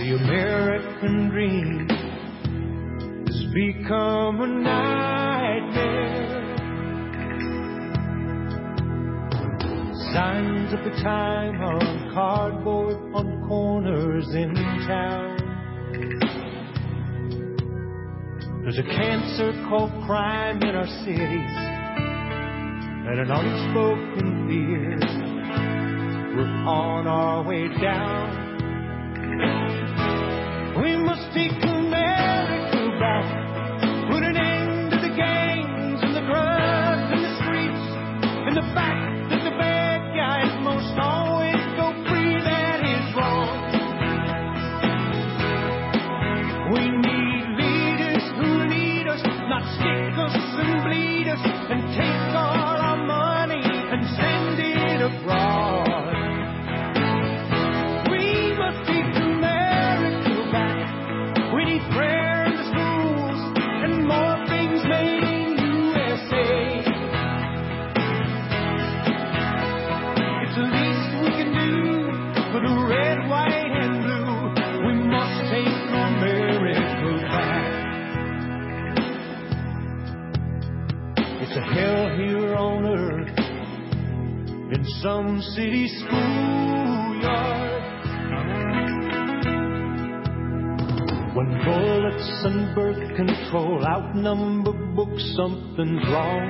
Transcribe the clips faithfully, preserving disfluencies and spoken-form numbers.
The American dream has become a nightmare. Signs of the time on cardboard on corners in town. There's a cancer called crime in our cities and an unspoken fear. We're on our way down. We must take America back. Put an end to the gangs and the drugs and the streets and the fact that the bad guys most always go free. That is wrong. We need leaders who lead us, not stick us and bleed us and take all our money and send it abroad. Hell here on earth in some city schoolyard, when bullets and birth control outnumber books, something's wrong.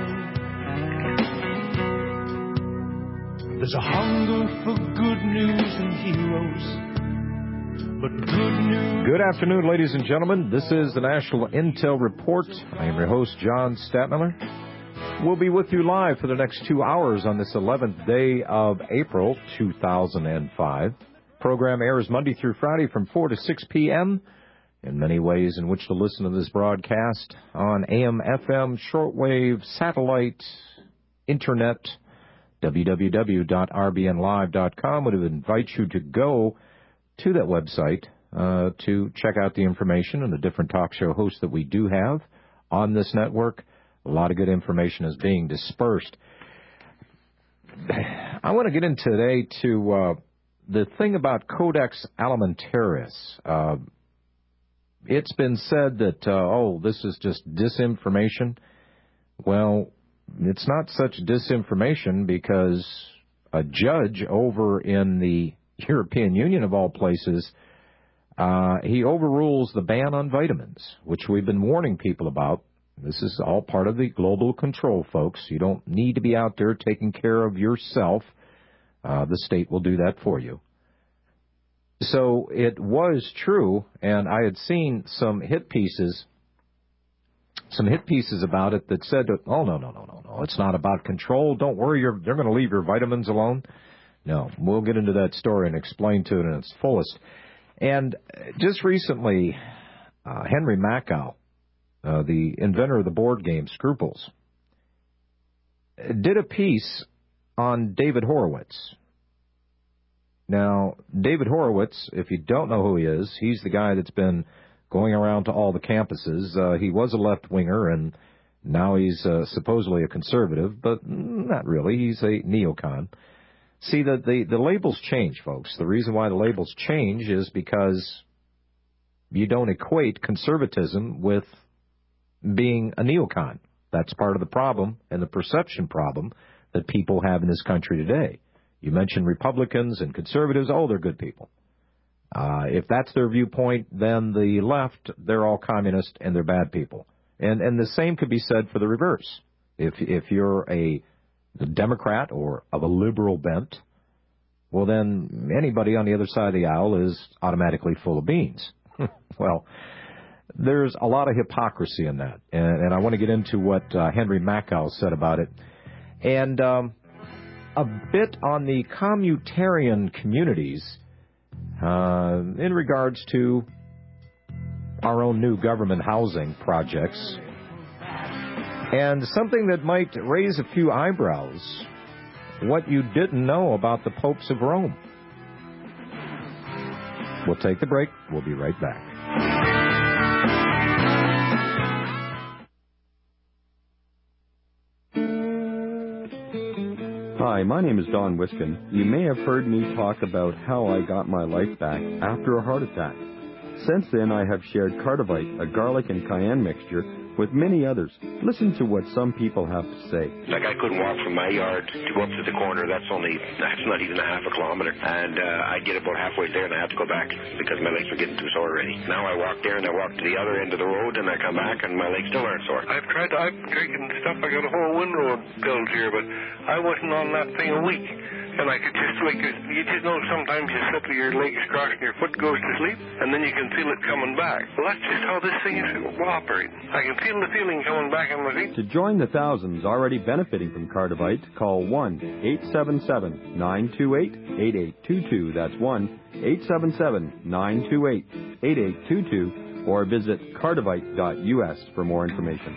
There's a hunger for good news and heroes, but good news. Good afternoon, ladies and gentlemen. This is the National Intel Report. I am your host, John Statmiller. We'll be with you live for the next two hours on this eleventh day of April, two thousand five. Program airs Monday through Friday from four to six p.m. In many ways in which to listen to this broadcast on A M, F M, shortwave, satellite, internet, w w w dot r b n live dot com. Would invite you to go to that website uh, to check out the information and the different talk show hosts that we do have on this network. A lot of good information is being dispersed. I want to get in today to uh, the thing about Codex Alimentarius. Uh, it's been said that, uh, oh, this is just disinformation. Well, it's not such disinformation because a judge over in the European Union, of all places, uh, he overrules the ban on vitamins, which we've been warning people about. This is all part of the global control, folks. You don't need to be out there taking care of yourself. Uh, the state will do that for you. So it was true, and I had seen some hit pieces, some hit pieces about it that said, oh, no, no, no, no, no. It's not about control. Don't worry, you're, they're going to leave your vitamins alone. No, we'll get into that story and explain to it in its fullest. And just recently, uh, Henry Makow, Uh, the inventor of the board game Scruples, did a piece on David Horowitz. Now, David Horowitz, if you don't know who he is, he's the guy that's been going around to all the campuses. Uh, he was a left-winger, and now he's uh, supposedly a conservative, but not really. He's a neocon. See, the, the, the labels change, folks. The reason why the labels change is because you don't equate conservatism with being a neocon. That's part of the problem and the perception problem that people have in this country today. You mention Republicans and conservatives, oh, they're good people. Uh, if that's their viewpoint, then the left, they're all communist and they're bad people. And and the same could be said for the reverse. If if you're a Democrat or of a liberal bent, well, then anybody on the other side of the aisle is automatically full of beans. Well, there's a lot of hypocrisy in that, and, and I want to get into what uh, Henry Makow said about it, and um, a bit on the commutarian communities uh, in regards to our own new government housing projects, and something that might raise a few eyebrows, what you didn't know about the popes of Rome. We'll take the break. We'll be right back. Hi, my name is Don Wiskin. You may have heard me talk about how I got my life back after a heart attack. Since then, I have shared Cardivite, a garlic and cayenne mixture, with many others. Listen to what some people have to say. Like, I couldn't walk from my yard to go up to the corner. That's only, that's not even a half a kilometer. And uh, I get about halfway there and I have to go back because my legs were getting too sore already. Now I walk there and I walk to the other end of the road and I come back and my legs still aren't sore. I've tried, I've taken stuff. I got a whole windrow built here, but I wasn't on that thing a week. And I could just, like, you just know sometimes you sit with your legs crossed and your foot goes to sleep, and then you can feel it coming back. Well, that's just how this thing is operating. I can feel the feeling coming back on my feet. To join the thousands already benefiting from Cardivite, call one eight seven seven, nine two eight, eight eight two two. That's one eight seven seven, nine two eight, eight eight two two, or visit cardivite dot U S for more information.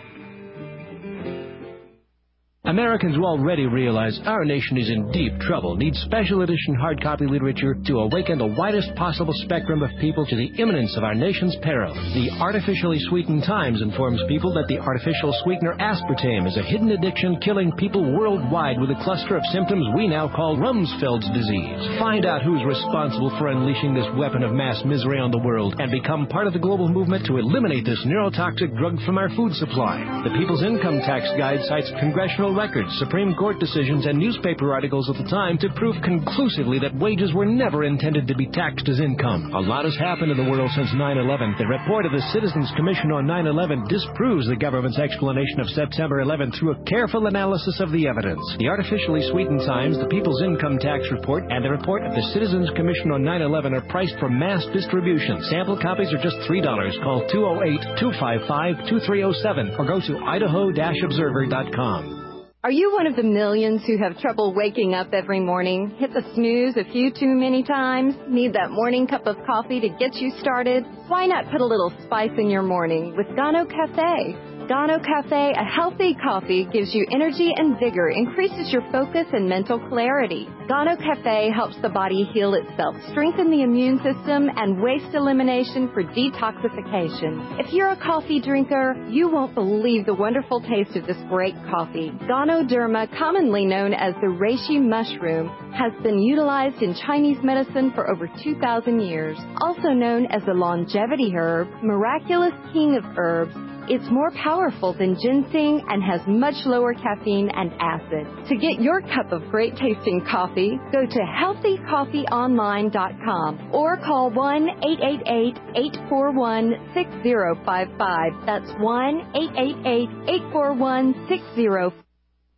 Americans will already realize our nation is in deep trouble, needs special edition hard copy literature to awaken the widest possible spectrum of people to the imminence of our nation's peril. The Artificially Sweetened Times informs people that the artificial sweetener aspartame is a hidden addiction killing people worldwide with a cluster of symptoms we now call Rumsfeld's disease. Find out who's responsible for unleashing this weapon of mass misery on the world and become part of the global movement to eliminate this neurotoxic drug from our food supply. The People's Income Tax Guide cites congressional records, Supreme Court decisions, and newspaper articles of the time to prove conclusively that wages were never intended to be taxed as income. A lot has happened in the world since nine eleven. The report of the Citizens Commission on nine eleven disproves the government's explanation of September eleventh through a careful analysis of the evidence. The Artificially Sweetened Times, the People's Income Tax Report, and the report of the Citizens Commission on nine eleven are priced for mass distribution. Sample copies are just three dollars. Call two oh eight, two five five, two three oh seven or go to idaho dash observer dot com. Are you one of the millions who have trouble waking up every morning? Hit the snooze a few too many times? Need that morning cup of coffee to get you started? Why not put a little spice in your morning with Gano Cafe? Gano Cafe, a healthy coffee, gives you energy and vigor, increases your focus and mental clarity. Gano Cafe helps the body heal itself, strengthen the immune system, and waste elimination for detoxification. If you're a coffee drinker, you won't believe the wonderful taste of this great coffee. Ganoderma, commonly known as the reishi mushroom, has been utilized in Chinese medicine for over two thousand years. Also known as the longevity herb, miraculous king of herbs, it's more powerful than ginseng and has much lower caffeine and acid. To get your cup of great-tasting coffee, go to healthy coffee online dot com or call one eight eight eight, eight four one, six zero five five. That's one eight eight eight, eight four one, six zero five five.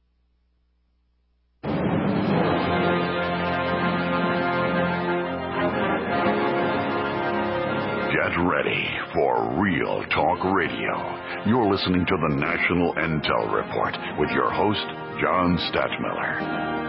Get ready for Real Talk Radio. You're listening to the National Intel Report with your host, John Stadtmiller.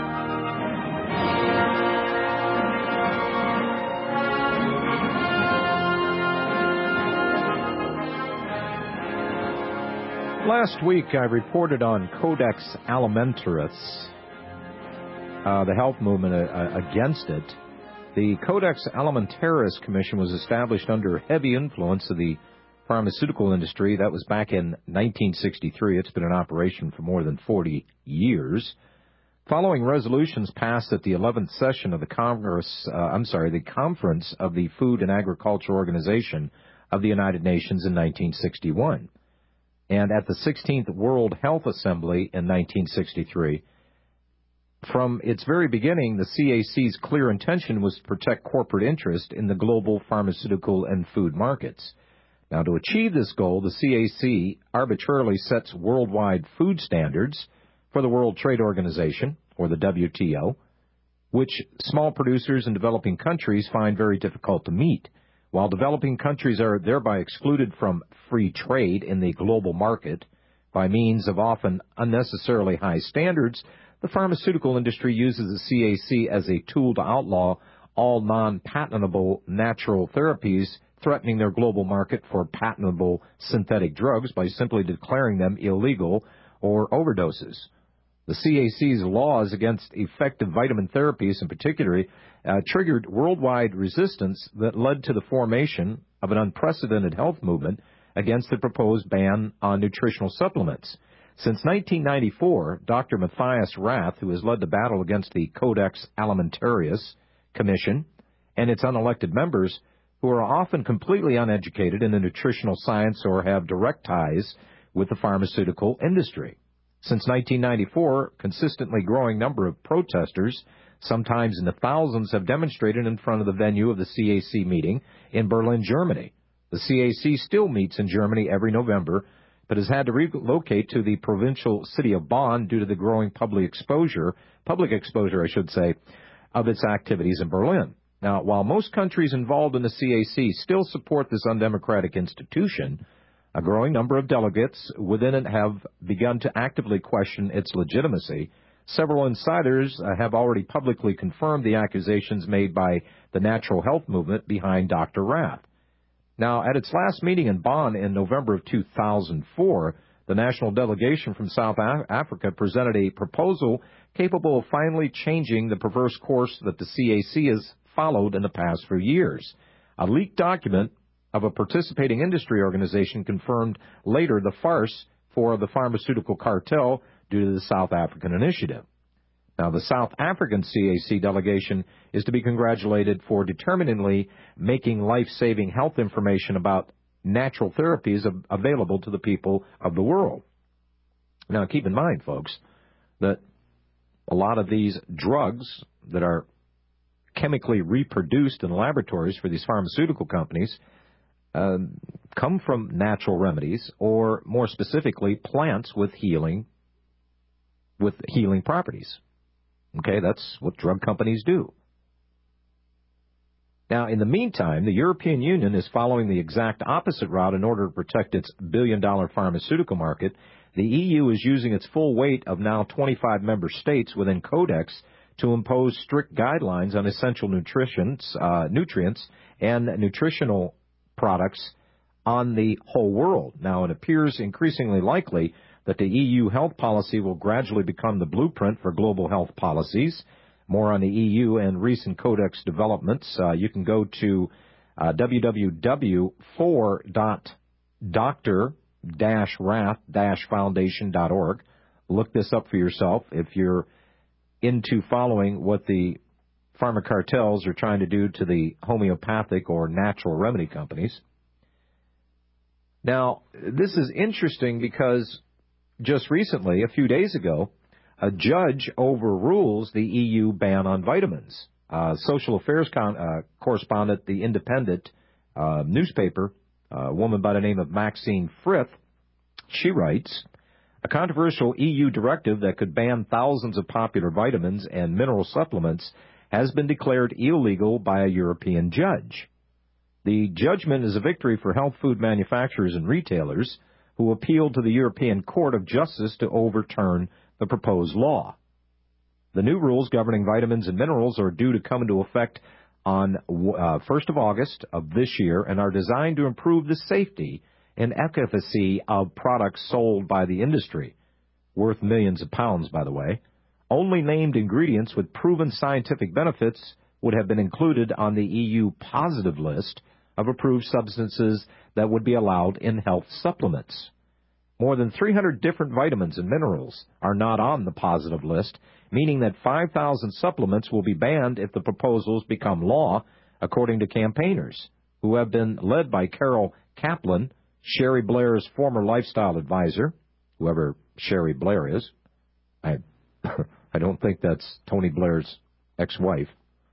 Last week I reported on Codex Alimentarius, uh, the health movement uh, against it. The Codex Alimentarius Commission was established under heavy influence of the pharmaceutical industry. That was back in nineteen sixty-three. It's been in operation for more than forty years. Following resolutions passed at the eleventh session of the Congress, uh, I'm sorry, the Conference of the Food and Agriculture Organization of the United Nations in nineteen sixty-one, and at the sixteenth World Health Assembly in nineteen sixty-three, from its very beginning, the C A C's clear intention was to protect corporate interest in the global pharmaceutical and food markets. Now, to achieve this goal, the C A C arbitrarily sets worldwide food standards for the World Trade Organization, or the W T O, which small producers in developing countries find very difficult to meet. While developing countries are thereby excluded from free trade in the global market by means of often unnecessarily high standards, the pharmaceutical industry uses the C A C as a tool to outlaw all non-patentable natural therapies threatening their global market for patentable synthetic drugs by simply declaring them illegal or overdoses. The C A C's laws against effective vitamin therapies in particular uh, triggered worldwide resistance that led to the formation of an unprecedented health movement against the proposed ban on nutritional supplements. Since nineteen ninety-four, Doctor Matthias Rath, who has led the battle against the Codex Alimentarius Commission and its unelected members, who are often completely uneducated in the nutritional science or have direct ties with the pharmaceutical industry. Since nineteen ninety-four, a consistently growing number of protesters, sometimes in the thousands, have demonstrated in front of the venue of the C A C meeting in Berlin, Germany. The C A C still meets in Germany every November, but has had to relocate to the provincial city of Bonn due to the growing public exposure, public exposure, I should say, of its activities in Berlin. Now, while most countries involved in the C A C still support this undemocratic institution, a growing number of delegates within it have begun to actively question its legitimacy. Several insiders uh, have already publicly confirmed the accusations made by the natural health movement behind Doctor Rath. Now, at its last meeting in Bonn in November of two thousand four, the national delegation from South Africa presented a proposal capable of finally changing the perverse course that the C A C has followed in the past few years. A leaked document of a participating industry organization confirmed later the farce for the pharmaceutical cartel due to the South African initiative. Now, the South African C A C delegation is to be congratulated for determinedly making life-saving health information about natural therapies available to the people of the world. Now, keep in mind, folks, that a lot of these drugs that are chemically reproduced in laboratories for these pharmaceutical companies uh, come from natural remedies, or more specifically, plants with healing, with healing properties. Okay, that's what drug companies do. Now, in the meantime, the European Union is following the exact opposite route in order to protect its billion-dollar pharmaceutical market. The E U is using its full weight of now twenty-five member states within Codex to impose strict guidelines on essential nutrients, uh, nutrients and nutritional products on the whole world. Now, it appears increasingly likely that the E U health policy will gradually become the blueprint for global health policies. More on the E U and recent Codex developments. Uh, you can go to uh, w w w dot doctor dash rath dash foundation dot org. Look this up for yourself if you're into following what the pharma cartels are trying to do to the homeopathic or natural remedy companies. Now, this is interesting because just recently, a few days ago, a judge overrules the E U ban on vitamins. Uh, social affairs con- uh, correspondent, The Independent uh, newspaper, a woman by the name of Maxine Frith, she writes, a controversial E U directive that could ban thousands of popular vitamins and mineral supplements has been declared illegal by a European judge. The judgment is a victory for health food manufacturers and retailers who appealed to the European Court of Justice to overturn the proposed law. The new rules governing vitamins and minerals are due to come into effect on uh, first of August of this year and are designed to improve the safety and efficacy of products sold by the industry, worth millions of pounds, by the way. Only named ingredients with proven scientific benefits would have been included on the E U positive list of approved substances that would be allowed in health supplements. More than three hundred different vitamins and minerals are not on the positive list, meaning that five thousand supplements will be banned if the proposals become law, according to campaigners, who have been led by Carol Kaplan, Sherry Blair's former lifestyle advisor, whoever Sherry Blair is. I, I don't think that's Tony Blair's ex-wife.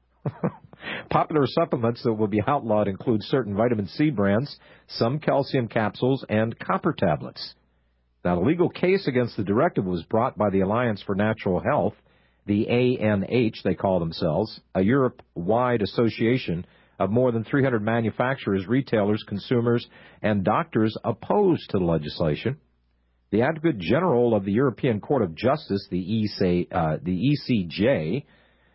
Popular supplements that will be outlawed include certain vitamin C brands, some calcium capsules, and copper tablets. Now, the legal case against the directive was brought by the Alliance for Natural Health, the A N H, they call themselves, a Europe-wide association of more than three hundred manufacturers, retailers, consumers, and doctors opposed to the legislation. The Advocate General of the European Court of Justice, the E C, uh, the E C J,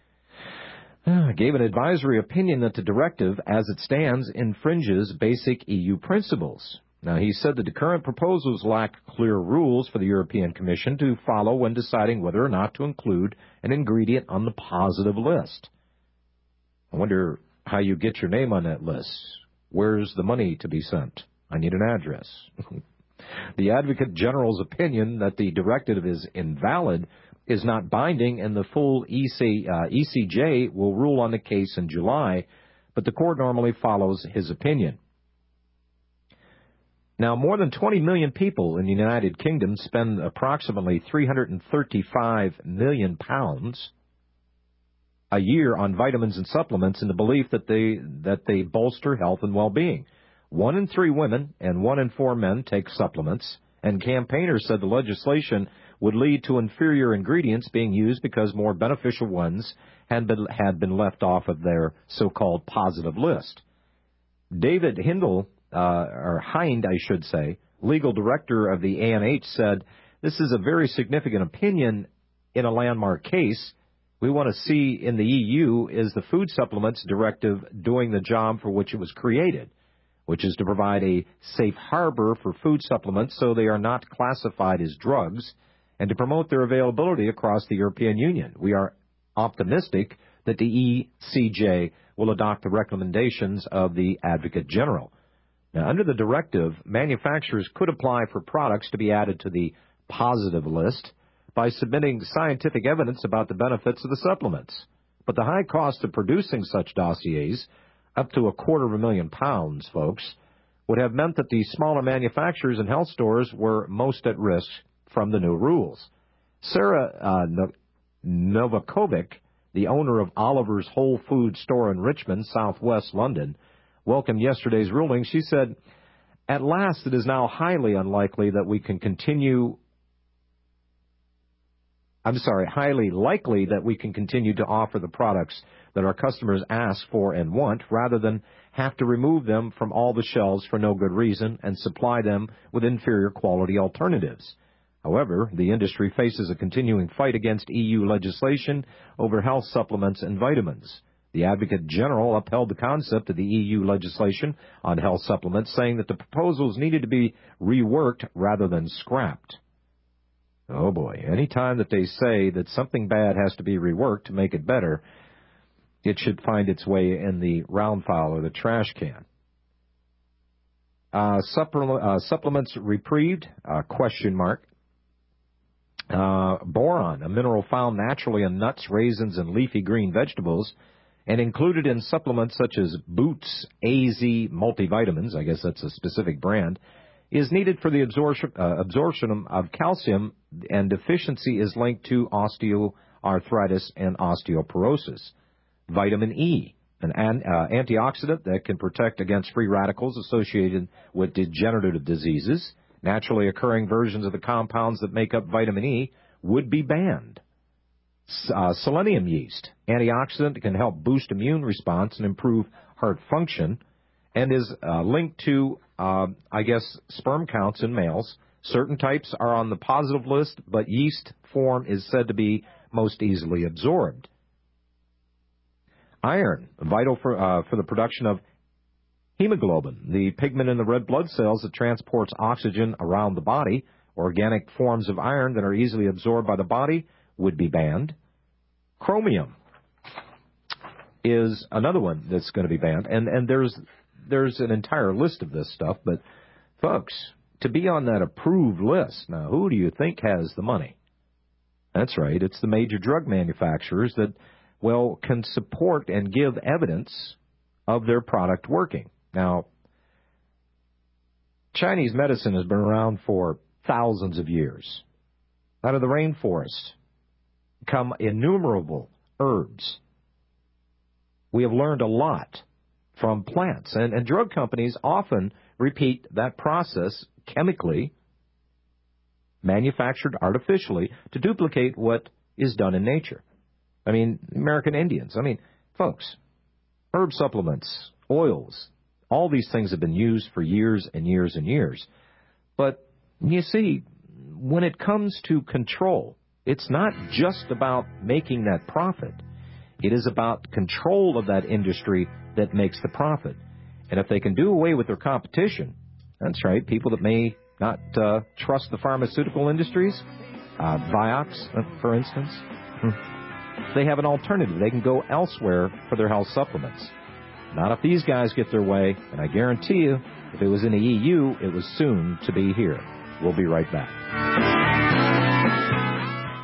uh, gave an advisory opinion that the directive, as it stands, infringes basic E U principles. Now, he said that the current proposals lack clear rules for the European Commission to follow when deciding whether or not to include an ingredient on the positive list. I wonder how you get your name on that list. Where's the money to be sent? I need an address. The Advocate General's opinion that the directive is invalid is not binding, and the full E C, uh, E C J will rule on the case in July. but the court normally follows his opinion. Now, more than twenty million people in the United Kingdom spend approximately three hundred thirty-five million pounds a year on vitamins and supplements in the belief that they that they bolster health and well-being. One in three women and one in four men take supplements, and campaigners said the legislation would lead to inferior ingredients being used because more beneficial ones had been, had been left off of their so-called positive list. David Hindle, uh, or Hind, I should say, legal director of the A N H, said, "This is a very significant opinion in a landmark case. We want to see in the E U is the Food Supplements Directive doing the job for which it was created, which is to provide a safe harbor for food supplements so they are not classified as drugs, and to promote their availability across the European Union. We are optimistic that the E C J will adopt the recommendations of the Advocate General." Now, under the directive, manufacturers could apply for products to be added to the positive list by submitting scientific evidence about the benefits of the supplements. But the high cost of producing such dossiers, up to a quarter of a million pounds, folks, would have meant that the smaller manufacturers and health stores were most at risk from the new rules. Sarah uh, Novakovic, the owner of Oliver's Whole Food Store in Richmond, southwest London, welcomed yesterday's ruling. She said, "At last, it is now highly unlikely that we can continue I'm sorry, highly likely that we can continue to offer the products that our customers ask for and want, rather than have to remove them from all the shelves for no good reason and supply them with inferior quality alternatives." However, the industry faces a continuing fight against E U legislation over health supplements and vitamins. The Advocate General upheld the concept of the E U legislation on health supplements, saying that the proposals needed to be reworked rather than scrapped. Oh boy, any time that they say that something bad has to be reworked to make it better, it should find its way in the round file or the trash can. Uh, supple- uh, supplements reprieved, uh, question mark. Uh, boron, a mineral found naturally in nuts, raisins, and leafy green vegetables, and included in supplements such as Boots A Z multivitamins, I guess that's a specific brand, is needed for the absorption, uh, absorption of calcium, and deficiency is linked to osteoarthritis and osteoporosis. Vitamin E, an, an uh, antioxidant that can protect against free radicals associated with degenerative diseases. Naturally occurring versions of the compounds that make up vitamin E would be banned. Uh, selenium yeast, antioxidant, can help boost immune response and improve heart function, and is uh, linked to, uh, I guess, sperm counts in males. Certain types are on the positive list, but yeast form is said to be most easily absorbed. Iron, vital for uh, for the production of hemoglobin, the pigment in the red blood cells that transports oxygen around the body. Organic forms of iron that are easily absorbed by the body would be banned. Chromium is another one that's going to be banned, and and there's there's an entire list of this stuff. But folks, to be on that approved list, now who do you think has the money? That's right, it's the major drug manufacturers that, well, can support and give evidence of their product working. Now, Chinese medicine has been around for thousands of years. Out of the rainforest come innumerable herbs. We have learned a lot from plants, and, and drug companies often repeat that process chemically, manufactured artificially, to duplicate what is done in nature. I mean, American Indians. I mean, folks, herb supplements, oils, all these things have been used for years and years and years. But you see, when it comes to control, it's not just about making that profit. It is about control of that industry that makes the profit. And if they can do away with their competition, that's right, people that may not uh, trust the pharmaceutical industries, uh, Vioxx, for instance, they have an alternative. They can go elsewhere for their health supplements. Not if these guys get their way, and I guarantee you, if it was in the E U, it was soon to be here. We'll be right back.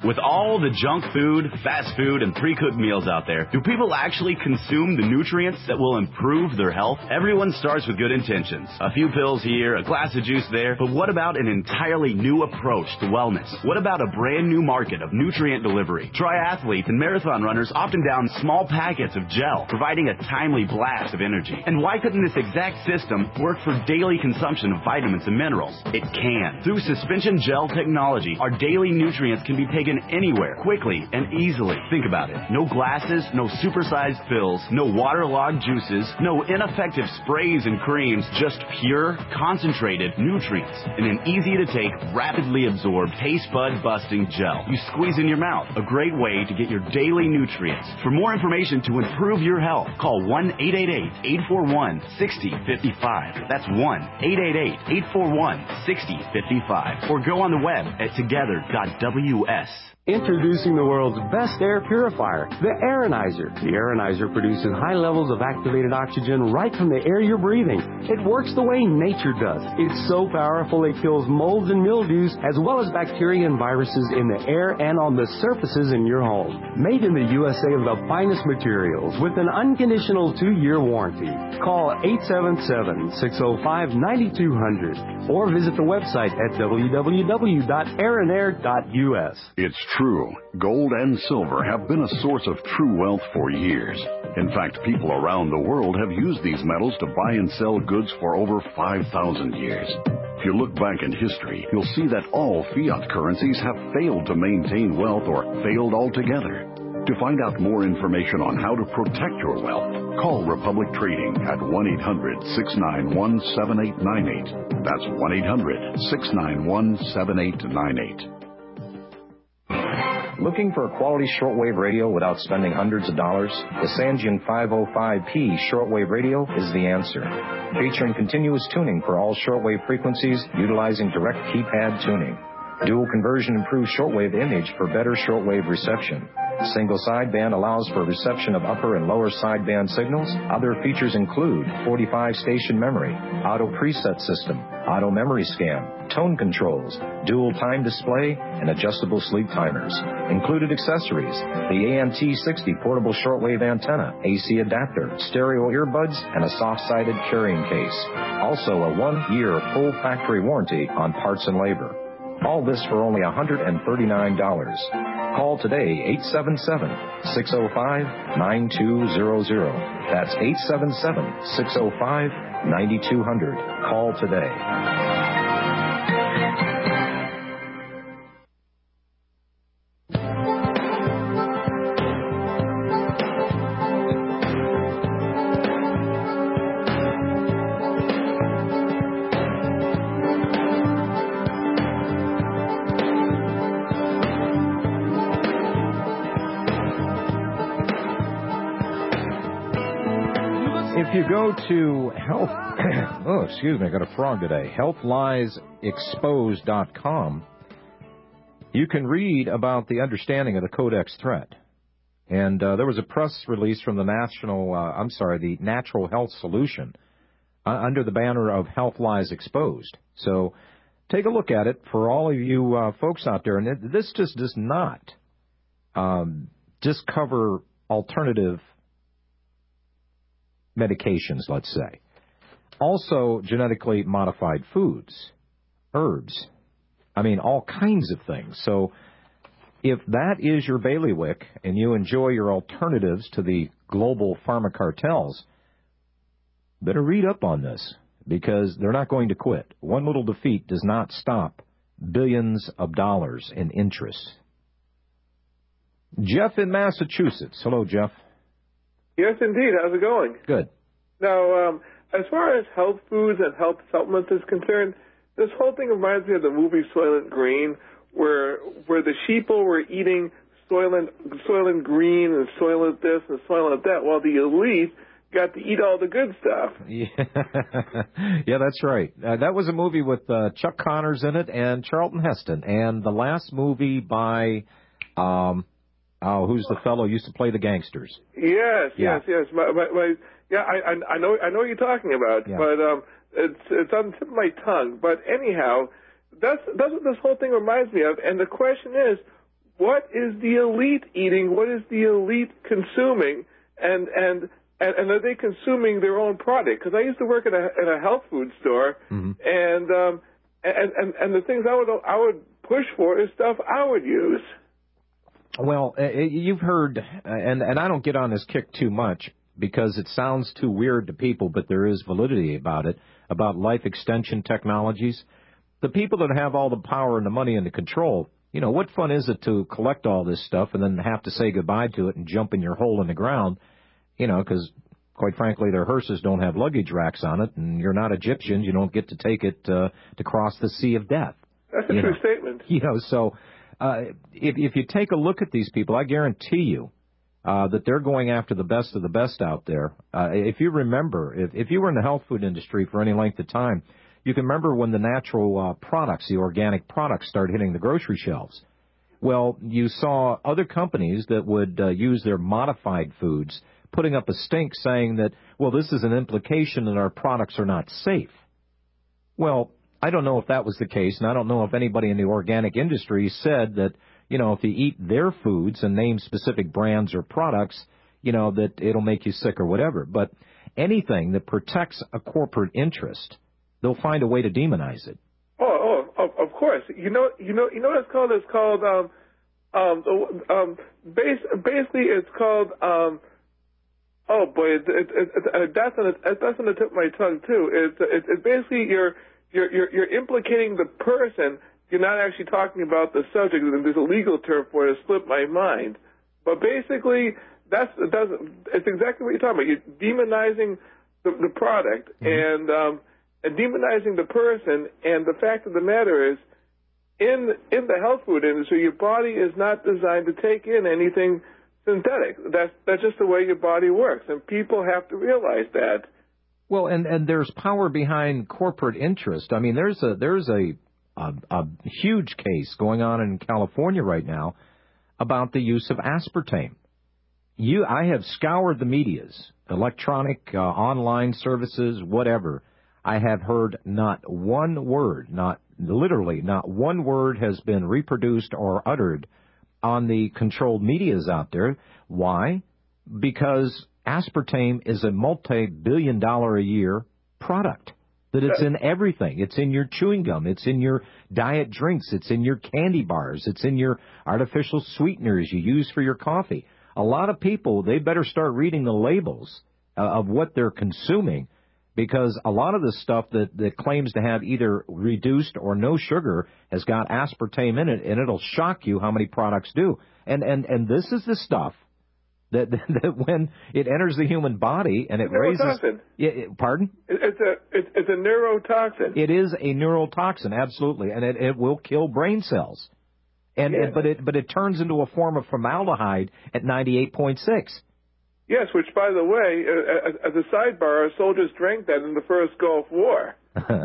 With all the junk food, fast food, and pre-cooked meals out there, do people actually consume the nutrients that will improve their health? Everyone starts with good intentions. A few pills here, a glass of juice there, but what about an entirely new approach to wellness? What about a brand new market of nutrient delivery? Triathletes and marathon runners often down small packets of gel, providing a timely blast of energy. And why couldn't this exact system work for daily consumption of vitamins and minerals? It can. Through suspension gel technology, our daily nutrients can be taken anywhere, quickly and easily. Think about it. No glasses, no supersized pills, no waterlogged juices, no ineffective sprays and creams, just pure, concentrated nutrients in an easy-to-take, rapidly absorbed, taste bud busting gel. You squeeze in your mouth. A great way to get your daily nutrients. For more information to improve your health, call one eight eight eight, eight four one, six zero five five. That's one eight eight eight, eight four one, six zero five five. Or go on the web at together dot W S. Introducing the world's best air purifier, the Aeronizer. The Aeronizer produces high levels of activated oxygen right from the air you're breathing. It works the way nature does. It's so powerful it kills molds and mildews as well as bacteria and viruses in the air and on the surfaces in your home. Made in the U S A of the finest materials with an unconditional two-year warranty. Call eight seven seven, six zero five, nine two zero zero or visit the website at w w w dot aeronair dot U S. It's true. Gold and silver have been a source of true wealth for years. In fact, people around the world have used these metals to buy and sell goods for over five thousand years. If you look back in history, you'll see that all fiat currencies have failed to maintain wealth or failed altogether. To find out more information on how to protect your wealth, call Republic Trading at one eight hundred, six nine one, seven eight nine eight. That's one eight hundred, six nine one, seven eight nine eight. Looking for a quality shortwave radio without spending hundreds of dollars? The Sangean five oh five P shortwave radio is the answer. Featuring continuous tuning for all shortwave frequencies utilizing direct keypad tuning. Dual conversion improves shortwave image for better shortwave reception. Single sideband allows for reception of upper and lower sideband signals. Other features include forty-five station memory, auto preset system, auto memory scan, tone controls, dual time display, and adjustable sleep timers. Included accessories: the A M T sixty portable shortwave antenna, A C adapter, stereo earbuds, and a soft-sided carrying case. Also a one-year full factory warranty on parts and labor. All this for only one hundred thirty-nine dollars. Call today, eight seven seven, six zero five, nine two zero zero. That's eight seven seven, six zero five, nine two zero zero. Call today. If you go to health, oh, excuse me, I got a frog today, health lies exposed dot com, you can read about the understanding of the Codex threat. And uh, there was a press release from the National, uh, I'm sorry, the Natural Health Solution uh, under the banner of Health Lies Exposed. So take a look at it for all of you uh, folks out there. And it, this just does not um, just cover alternative medications, let's say. Also, genetically modified foods, herbs, I mean, all kinds of things. So if that is your bailiwick and you enjoy your alternatives to the global pharma cartels, better read up on this because they're not going to quit. One little defeat does not stop billions of dollars in interest. Jeff in Massachusetts. Hello, Jeff. Yes, indeed. How's it going? Good. Now, um, as far as health foods and health supplements is concerned, this whole thing reminds me of the movie Soylent Green, where where the sheeple were eating Soylent, Soylent Green and Soylent this and Soylent that, while the elite got to eat all the good stuff. Yeah, yeah, that's right. Uh, that was a movie with uh, Chuck Connors in it and Charlton Heston, and the last movie by... Um, Oh, who's the fellow who used to play the gangsters? Yes, yeah. yes, yes. My, my, my, yeah, I, I, I know, I know what you're talking about, yeah. but um, it's it's on the tip of my tongue. But anyhow, that's that's what this whole thing reminds me of. And the question is, what is the elite eating? What is the elite consuming? And and and, and are they consuming their own product? Because I used to work at a at a health food store, mm-hmm. and um, and, and and the things I would I would push for is stuff I would use. Well, uh, you've heard, uh, and and I don't get on this kick too much because it sounds too weird to people, but there is validity about it, about life extension technologies. The people that have all the power and the money and the control, you know, what fun is it to collect all this stuff and then have to say goodbye to it and jump in your hole in the ground, you know, because, quite frankly, their hearses don't have luggage racks on it, and you're not Egyptians. You don't get to take it uh, to cross the sea of death. That's a you true know? statement. You know, so uh, if, if you take a look at these people, I guarantee you, Uh, that they're going after the best of the best out there. Uh, if you remember, if, if you were in the health food industry for any length of time, you can remember when the natural uh, products, the organic products, started hitting the grocery shelves. Well, you saw other companies that would uh, use their modified foods putting up a stink saying that, well, this is an implication that our products are not safe. Well, I don't know if that was the case, and I don't know if anybody in the organic industry said that, you know, if you eat their foods and name specific brands or products, you know, that it'll make you sick or whatever. But anything that protects a corporate interest, they'll find a way to demonize it. Oh, oh, of, of course. You know, you know, you know what it's called? It's called, um, um, um, base, basically, it's called, um, oh boy, it, it, it, it, that's on the, that's on the tip of my tongue too. It's, it, it's basically you're, you're, you're, you're implicating the person. You're not actually talking about the subject. There's a legal term for it. It slipped my mind. But basically, that's, that's it's exactly what you're talking about. You're demonizing the, the product mm-hmm. and, um, and demonizing the person. And the fact of the matter is, in in the health food industry, your body is not designed to take in anything synthetic. That's that's just the way your body works, and people have to realize that. Well, and, and there's power behind corporate interest. I mean, there's a there's a A, a huge case going on in California right now about the use of aspartame. You, I have scoured the medias, electronic, uh, online services, whatever. I have heard not one word, not literally not one word has been reproduced or uttered on the controlled medias out there. Why? Because aspartame is a multi-billion dollar a year product. That it's in everything. It's in your chewing gum. It's in your diet drinks. It's in your candy bars. It's in your artificial sweeteners you use for your coffee. A lot of people, they better start reading the labels uh, of what they're consuming, because a lot of the stuff that, that claims to have either reduced or no sugar has got aspartame in it, and it'll shock you how many products do. And and, and this is the stuff That, that when it enters the human body and it raises, it, it, pardon? It's a it's, it's a neurotoxin. It is a neurotoxin, absolutely, and it, it will kill brain cells. And yes. it, but it but it turns into a form of formaldehyde at ninety-eight point six. Yes, which, by the way, uh, as a sidebar, our soldiers drank that in the first Gulf War.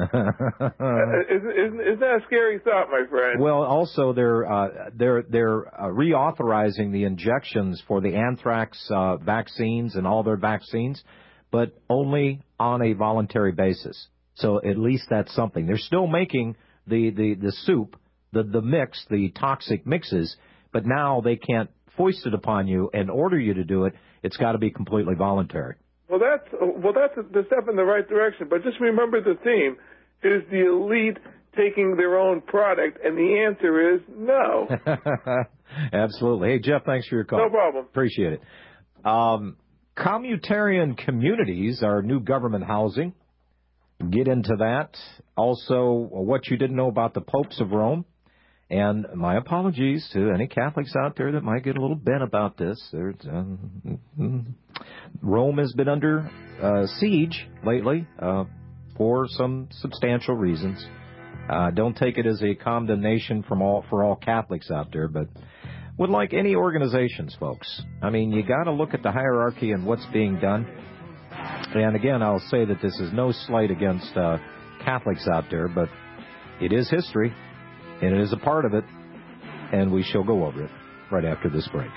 uh, isn't, isn't, isn't that a scary thought, my friend? Well, also they're uh, they're they're uh, reauthorizing the injections for the anthrax uh, vaccines and all their vaccines, but only on a voluntary basis. So at least that's something. They're still making the, the, the soup, the the mix, the toxic mixes, but now they can't foist it upon you and order you to do it. It's got to be completely voluntary. Well, that's well, that's the step in the right direction. But just remember the theme is the elite taking their own product, and the answer is no. Absolutely. Hey, Jeff, thanks for your call. No problem. Appreciate it. Um, commutarian communities are new government housing. Get into that. Also, what you didn't know about the popes of Rome. And my apologies to any Catholics out there that might get a little bent about this. There's, um, Rome has been under uh, siege lately uh, for some substantial reasons. Uh, don't take it as a condemnation from all for all Catholics out there, but would like any organizations, folks. I mean, you got to look at the hierarchy and what's being done. And again, I'll say that this is no slight against uh, Catholics out there, but it is history. And it is a part of it, and we shall go over it right after this break.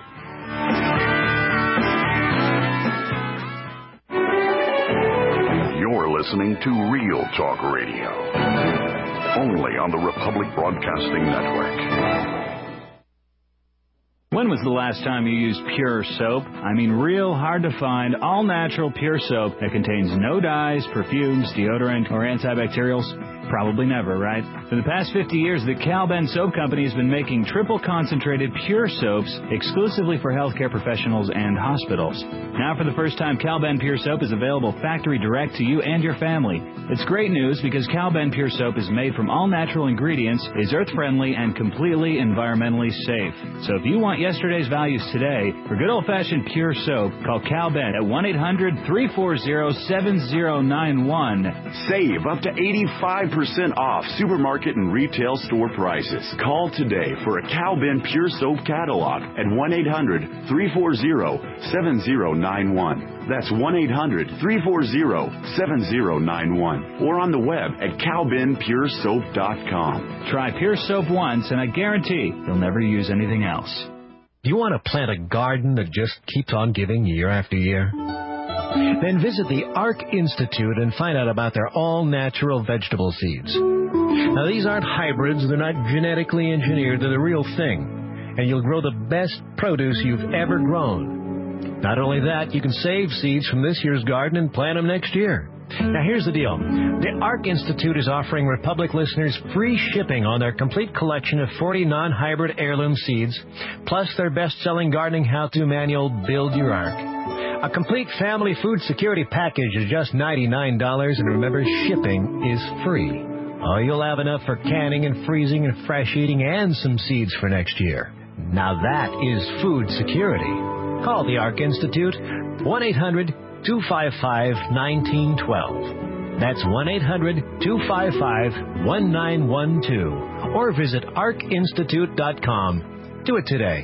You're listening to Real Talk Radio, only on the Republic Broadcasting Network. When was the last time you used Pure Soap? I mean, real hard to find, all-natural Pure Soap that contains no dyes, perfumes, deodorant, or antibacterials? Probably never, right? For the past fifty years, the Cal-Ben Soap Company has been making triple-concentrated Pure Soaps exclusively for healthcare professionals and hospitals. Now, for the first time, Cal-Ben Pure Soap is available factory direct to you and your family. It's great news because Cal-Ben Pure Soap is made from all-natural ingredients, is earth-friendly, and completely environmentally safe. So if you want yesterday's values today, for good old-fashioned Pure Soap, call Cal-Ben at one eight hundred three four zero seven zero nine one. Save up to eighty-five percent off supermarket and retail store prices. Call today for a Cal-Ben Pure Soap catalog at one eight hundred three four zero seven zero nine one. That's one eight hundred three four zero seven zero nine one. Or on the web at cal ben pure soap dot com. Try Pure Soap once, and I guarantee you'll never use anything else. Do you want to plant a garden that just keeps on giving year after year? Then visit the ARC Institute and find out about their all-natural vegetable seeds. Now, these aren't hybrids. They're not genetically engineered. They're the real thing. And you'll grow the best produce you've ever grown. Not only that, you can save seeds from this year's garden and plant them next year. Now, here's the deal. The ARC Institute is offering Republic listeners free shipping on their complete collection of forty non-hybrid heirloom seeds, plus their best-selling gardening how-to manual, Build Your Ark. A complete family food security package is just ninety-nine dollars, and remember, shipping is free. Oh, you'll have enough for canning and freezing and fresh eating and some seeds for next year. Now that is food security. Call the ARC Institute, one eight hundred two five five one nine one two. That's one eight hundred two five five one nine one two. Or visit arc institute dot com. Do it today.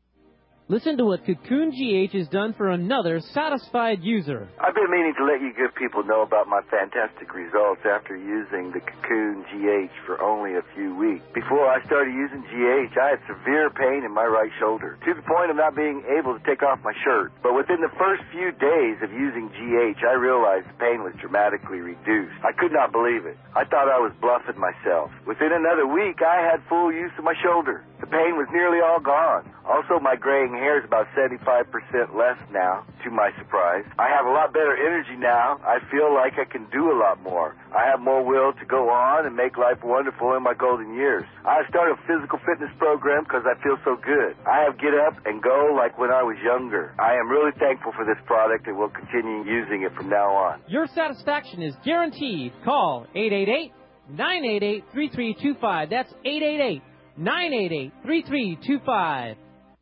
Listen to what Cocoon G H has done for another satisfied user. I've been meaning to let you good people know about my fantastic results after using the Cocoon G H for only a few weeks. Before I started using G H, I had severe pain in my right shoulder, to the point of not being able to take off my shirt. But within the first few days of using G H, I realized the pain was dramatically reduced. I could not believe it. I thought I was bluffing myself. Within another week, I had full use of my shoulder. The pain was nearly all gone. Also, my graying hair is about seventy-five percent less now, to my surprise. I have a lot better energy now. I feel like I can do a lot more. I have more will to go on and make life wonderful in my golden years. I started a physical fitness program because I feel so good. I have get up and go like when I was younger. I am really thankful for this product and will continue using it from now on. Your satisfaction is guaranteed. Call eight eight eight nine eight eight three three two five. That's eight eight eight nine eight eight three three two five.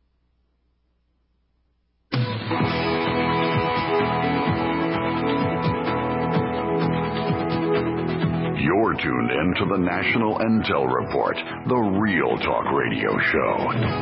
You're tuned in to the National Intel Report, the real talk radio show.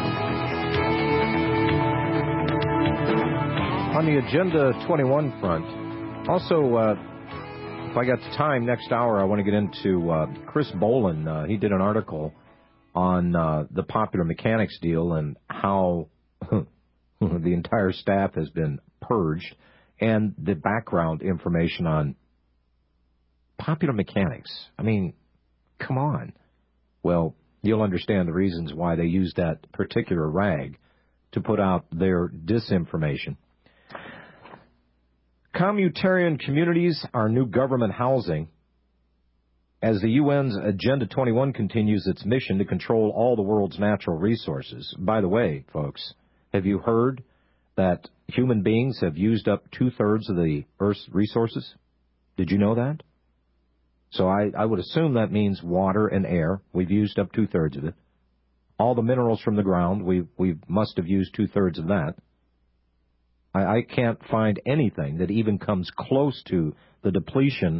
On the Agenda twenty-one front, also, uh, if I got the time next hour, I want to get into uh, Chris Bolin. Uh, he did an article on uh, the Popular Mechanics deal and how the entire staff has been purged, and the background information on Popular Mechanics. I mean, come on. Well, you'll understand the reasons why they used that particular rag to put out their disinformation. Communitarian communities are new government housing as the U N's Agenda twenty-one continues its mission to control all the world's natural resources. By the way, folks, have you heard that human beings have used up two-thirds of the Earth's resources? Did you know that? So I, I would assume that means water and air. We've used up two-thirds of it. All the minerals from the ground, we we must have used two-thirds of that. I, I can't find anything that even comes close to the depletion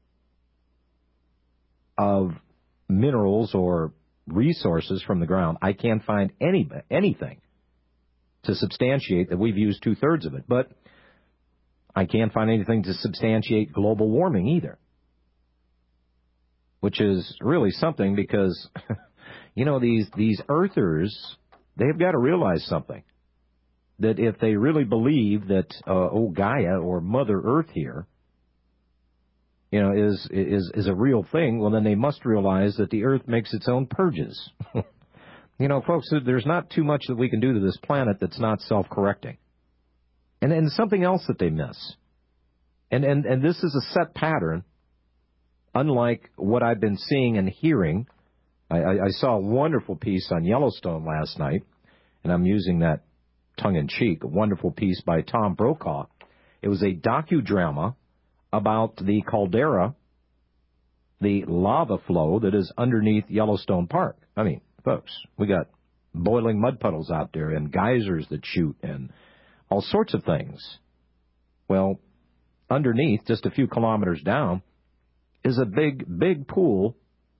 of minerals or resources from the ground. I can't find any anything to substantiate that we've used two-thirds of it. But I can't find anything to substantiate global warming either, which is really something because, you know, these, these earthers, they've got to realize something. That if they really believe that, uh, oh, Gaia or Mother Earth here, you know, is, is, is a real thing, well, then they must realize that the earth makes its own purges. You know, folks, there's not too much that we can do to this planet that's not self-correcting. And and something else that they miss. And, and, and this is a set pattern, unlike what I've been seeing and hearing. I, I, I saw a wonderful piece on Yellowstone last night, and I'm using that tongue-in-cheek, a wonderful piece by Tom Brokaw. It was a docudrama about the caldera, the lava flow that is underneath Yellowstone Park. I mean, folks, we got boiling mud puddles out there and geysers that shoot and all sorts of things. Well, underneath, just a few kilometers down, is a big, big pool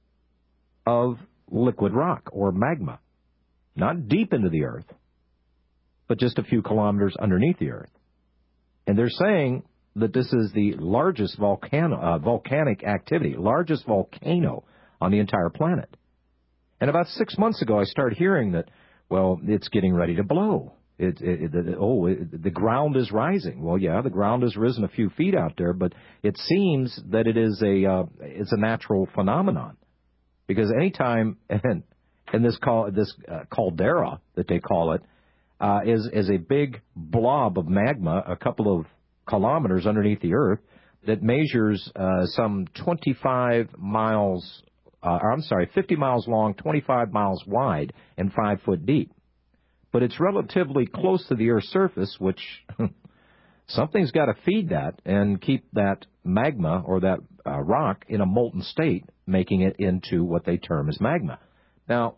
of liquid rock or magma. Not deep into the earth, but just a few kilometers underneath the earth. And they're saying that this is the largest volcano, uh, volcanic activity, largest volcano on the entire planet. And about six months ago, I started hearing that, well, it's getting ready to blow. It, it, it, oh, it, the ground is rising. Well, yeah, the ground has risen a few feet out there, but it seems that it is a uh, it's a natural phenomenon, because anytime and, and this call this uh, caldera that they call it uh, is is a big blob of magma a couple of kilometers underneath the earth that measures uh, some twenty-five miles. Uh, or I'm sorry, fifty miles long, twenty-five miles wide, and five foot deep. But it's relatively close to the Earth's surface, which something's got to feed that and keep that magma or that uh, rock in a molten state, making it into what they term as magma. Now,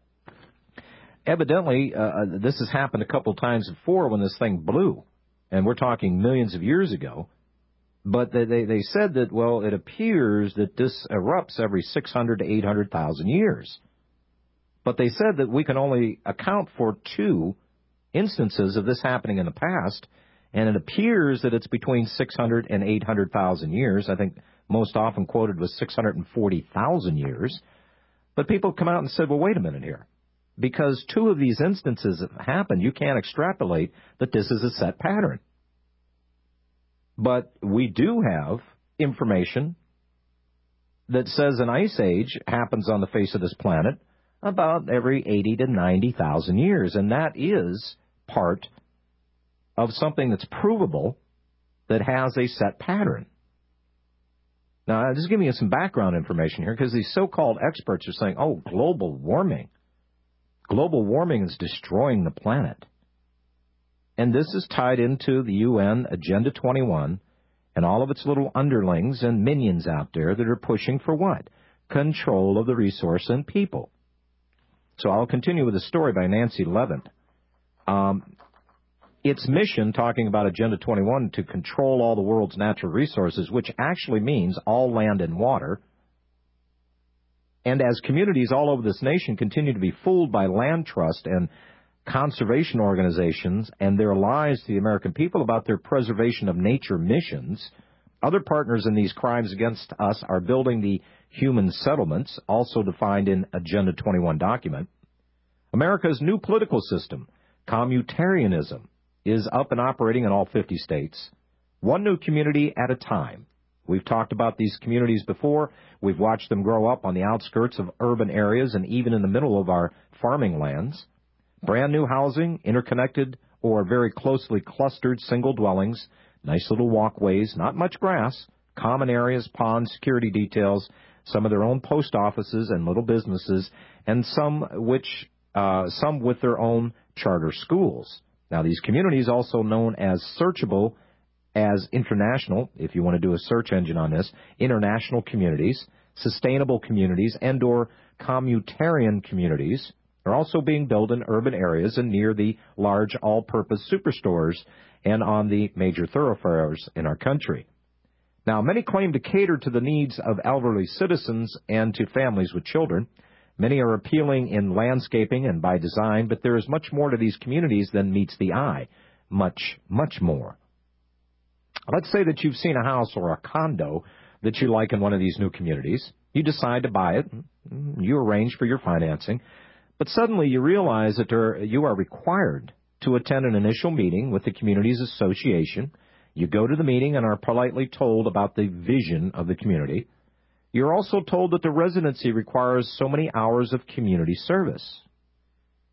evidently, uh, this has happened a couple times before when this thing blew, and we're talking millions of years ago. But they, they, they said that, well, it appears that this erupts every six hundred to eight hundred thousand years. But they said that we can only account for two instances of this happening in the past, and it appears that it's between six hundred and eight hundred thousand years. I think most often quoted was six hundred forty thousand years. But people come out and said, well, wait a minute here. Because two of these instances have happened, you can't extrapolate that this is a set pattern. But we do have information that says an ice age happens on the face of this planet about every eighty to ninety thousand years, and that is part of something that's provable that has a set pattern. Now, I'm just giving you some background information here, because these so-called experts are saying, oh, global warming. Global warming is destroying the planet. And this is tied into the U N Agenda twenty-one and all of its little underlings and minions out there that are pushing for what? Control of the resource and people. So I'll continue with a story by Nancy Levin. Um, its mission, talking about Agenda twenty-one, to control all the world's natural resources, which actually means all land and water. And as communities all over this nation continue to be fooled by land trust and conservation organizations and their lies to the American people about their preservation of nature missions, other partners in these crimes against us are building the human settlements, also defined in Agenda twenty-one document. America's new political system, communitarianism, is up and operating in all fifty states, one new community at a time. We've talked about these communities before. We've watched them grow up on the outskirts of urban areas and even in the middle of our farming lands. Brand new housing, interconnected or very closely clustered single dwellings, nice little walkways, not much grass, common areas, ponds, security details, some of their own post offices and little businesses, and some which uh, some with their own charter schools. Now, these communities, also known as searchable as international, if you want to do a search engine on this, international communities, sustainable communities, and or communitarian communities, are also being built in urban areas and near the large all-purpose superstores and on the major thoroughfares in our country. Now, many claim to cater to the needs of elderly citizens and to families with children. Many are appealing in landscaping and by design, but there is much more to these communities than meets the eye. Much, much more. Let's say that you've seen a house or a condo that you like in one of these new communities. You decide to buy it. You arrange for your financing. But suddenly you realize that there, you are required to attend an initial meeting with the community's association. You go to the meeting and are politely told about the vision of the community. You're also told that the residency requires so many hours of community service.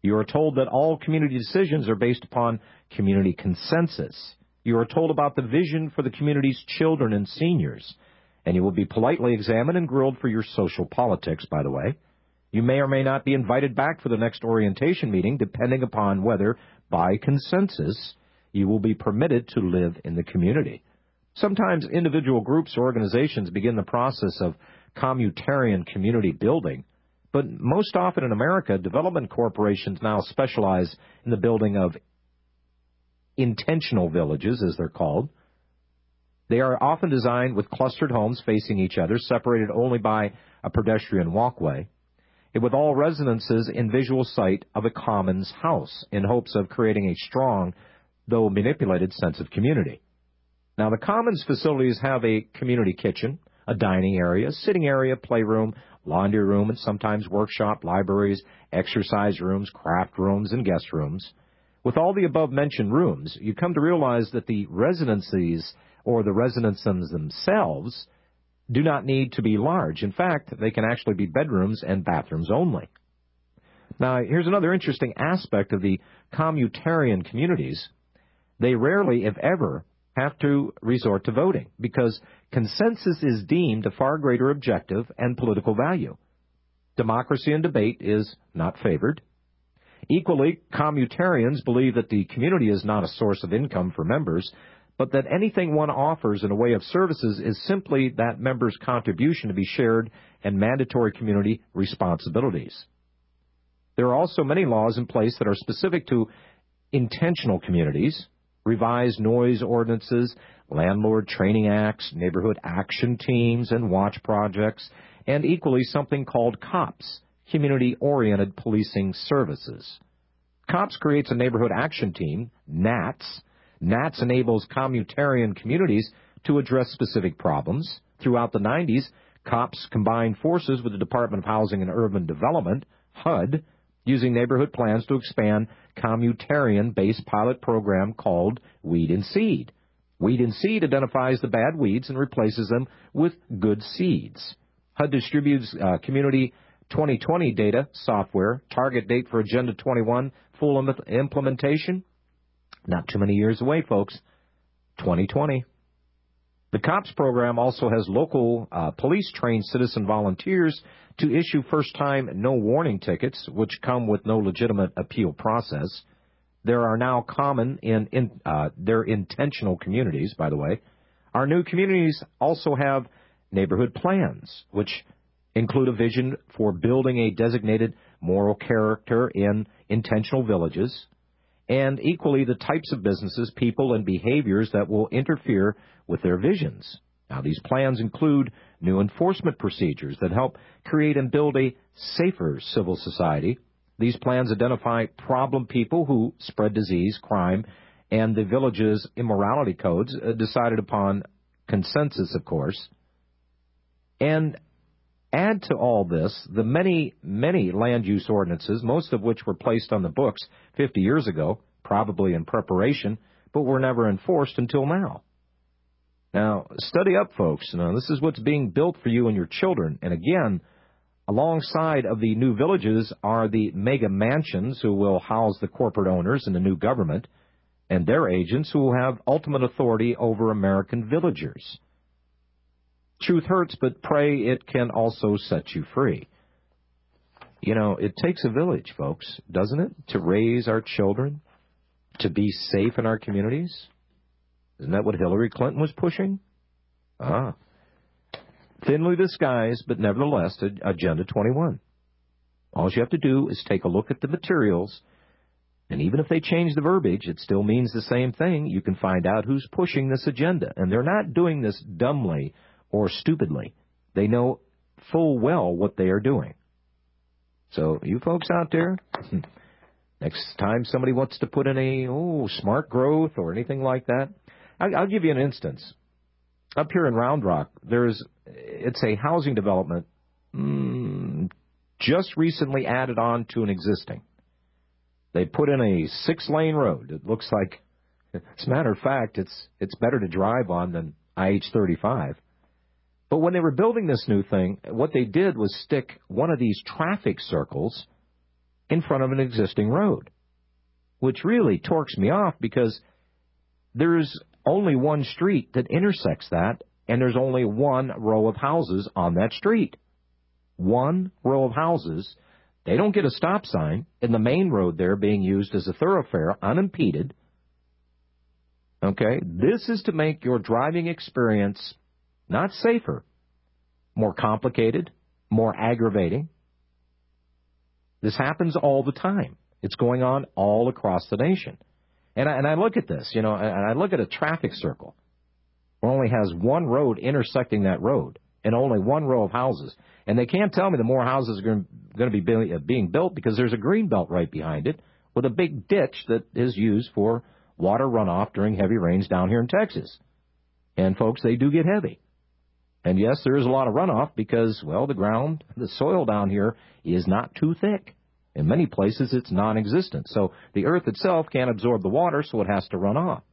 You are told that all community decisions are based upon community consensus. You are told about the vision for the community's children and seniors, and you will be politely examined and grilled for your social politics, by the way. You may or may not be invited back for the next orientation meeting, depending upon whether, by consensus, you will be permitted to live in the community. Sometimes individual groups or organizations begin the process of communitarian community building, but most often in America, development corporations now specialize in the building of intentional villages, as they're called. They are often designed with clustered homes facing each other, separated only by a pedestrian walkway, and with all residences in visual sight of a commons house, in hopes of creating a strong, though manipulated, sense of community. Now, the commons facilities have a community kitchen, a dining area, sitting area, playroom, laundry room, and sometimes workshop, libraries, exercise rooms, craft rooms, and guest rooms. With all the above-mentioned rooms, you come to realize that the residencies or the residences themselves do not need to be large. In fact, they can actually be bedrooms and bathrooms only. Now, here's another interesting aspect of the communitarian communities. They rarely, if ever, have to resort to voting because consensus is deemed a far greater objective and political value. Democracy and debate is not favored. Equally, communitarians believe that the community is not a source of income for members, but that anything one offers in a way of services is simply that member's contribution to be shared and mandatory community responsibilities. There are also many laws in place that are specific to intentional communities, revised noise ordinances, landlord training acts, neighborhood action teams, and watch projects, and equally something called COPS, Community-Oriented Policing Services. COPS creates a neighborhood action team, NATS. NATS enables communitarian communities to address specific problems. Throughout the nineties, COPS combined forces with the Department of Housing and Urban Development, H U D, using neighborhood plans to expand communitarian-based pilot program called Weed and Seed. Weed and Seed identifies the bad weeds and replaces them with good seeds. H U D distributes uh, Community twenty twenty data software. Target date for Agenda twenty-one full im- implementation. Not too many years away, folks. twenty twenty. The COPS program also has local uh, police-trained citizen volunteers to issue first-time no-warning tickets, which come with no legitimate appeal process. There are now common in, in uh, they're intentional communities, by the way. Our new communities also have neighborhood plans, which include a vision for building a designated moral character in intentional villages, and equally the types of businesses, people, and behaviors that will interfere with their visions. Now, these plans include new enforcement procedures that help create and build a safer civil society. These plans identify problem people who spread disease, crime, and the village's immorality codes, uh, decided upon consensus, of course. And add to all this the many, many land use ordinances, most of which were placed on the books fifty years ago, probably in preparation, but were never enforced until now. Now, study up, folks. Now, this is what's being built for you and your children. And again, alongside of the new villages are the mega mansions who will house the corporate owners and the new government and their agents who will have ultimate authority over American villagers. Truth hurts, but pray it can also set you free. You know, it takes a village, folks, doesn't it, to raise our children, to be safe in our communities? Isn't that what Hillary Clinton was pushing? Ah. Thinly disguised, but nevertheless, Agenda twenty-one. All you have to do is take a look at the materials, and even if they change the verbiage, it still means the same thing. You can find out who's pushing this agenda. And they're not doing this dumbly or stupidly. They know full well what they are doing. So, you folks out there, next time somebody wants to put in a, oh, smart growth or anything like that, I'll, I'll give you an instance. Up here in Round Rock, there's, it's a housing development mm, just recently added on to an existing. They put in a six-lane road. It looks like, as a matter of fact, it's it's better to drive on than I H thirty-five. But when they were building this new thing, what they did was stick one of these traffic circles in front of an existing road, which really torques me off because there's only one street that intersects that, and there's only one row of houses on that street. One row of houses. They don't get a stop sign, and the main road there being used as a thoroughfare, unimpeded. Okay? This is to make your driving experience not safer, more complicated, more aggravating. This happens all the time. It's going on all across the nation. And I, and I look at this, you know, and I look at a traffic circle where only has one road intersecting that road and only one row of houses. And they can't tell me the more houses are going to be being built because there's a green belt right behind it with a big ditch that is used for water runoff during heavy rains down here in Texas. And, folks, they do get heavy. And, yes, there is a lot of runoff because, well, the ground, the soil down here is not too thick. In many places, it's non-existent. So the earth itself can't absorb the water, so it has to run off.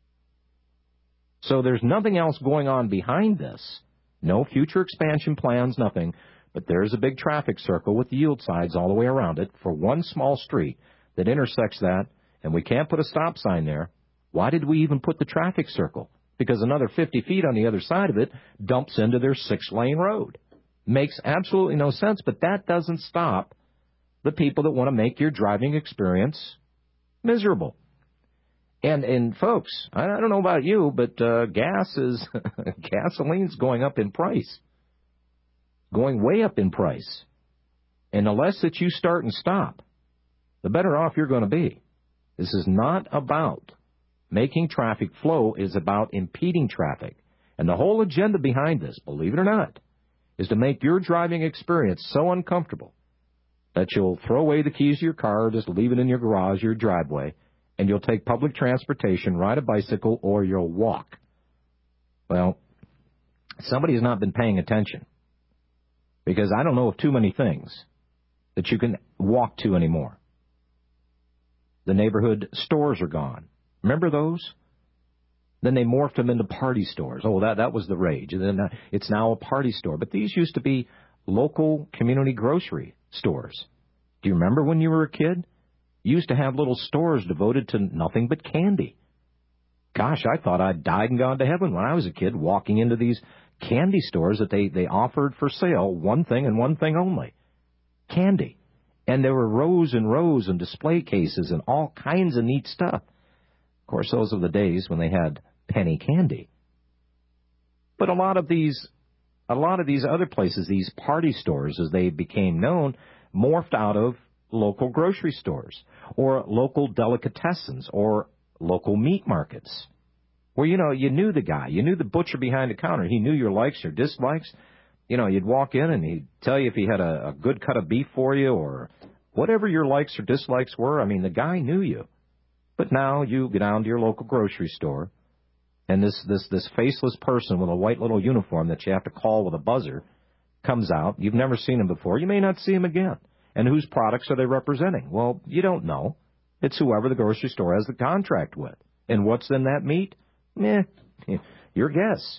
So there's nothing else going on behind this. No future expansion plans, nothing. But there's a big traffic circle with yield sides all the way around it for one small street that intersects that, and we can't put a stop sign there. Why did we even put the traffic circle? Because another fifty feet on the other side of it dumps into their six-lane road. Makes absolutely no sense, but that doesn't stop the people that want to make your driving experience miserable. And, and folks, I don't know about you, but uh, gas is, gasoline's going up in price. Going way up in price. And the less that you start and stop, the better off you're going to be. This is not about making traffic flow, it's about impeding traffic. And the whole agenda behind this, believe it or not, is to make your driving experience so uncomfortable that you'll throw away the keys to your car, just leave it in your garage, your driveway, and you'll take public transportation, ride a bicycle, or you'll walk. Well, somebody has not been paying attention, because I don't know of too many things that you can walk to anymore. The neighborhood stores are gone. Remember those? Then they morphed them into party stores. Oh, that, that was the rage. And then it's now a party store. But these used to be local community grocery stores. Do you remember when you were a kid? You used to have little stores devoted to nothing but candy. Gosh, I thought I'd died and gone to heaven when I was a kid walking into these candy stores that they, they offered for sale one thing and one thing only, candy. And there were rows and rows and display cases and all kinds of neat stuff. Of course, those are the days when they had penny candy. But a lot of these a lot of these other places, these party stores, as they became known, morphed out of local grocery stores or local delicatessens or local meat markets where, you know, you knew the guy. You knew the butcher behind the counter. He knew your likes, your dislikes. You know, you'd walk in and he'd tell you if he had a, a good cut of beef for you or whatever your likes or dislikes were. I mean, the guy knew you. But now you go down to your local grocery store, and this, this, this faceless person with a white little uniform that you have to call with a buzzer comes out. You've never seen him before. You may not see him again. And whose products are they representing? Well, you don't know. It's whoever the grocery store has the contract with. And what's in that meat? Eh, your guess.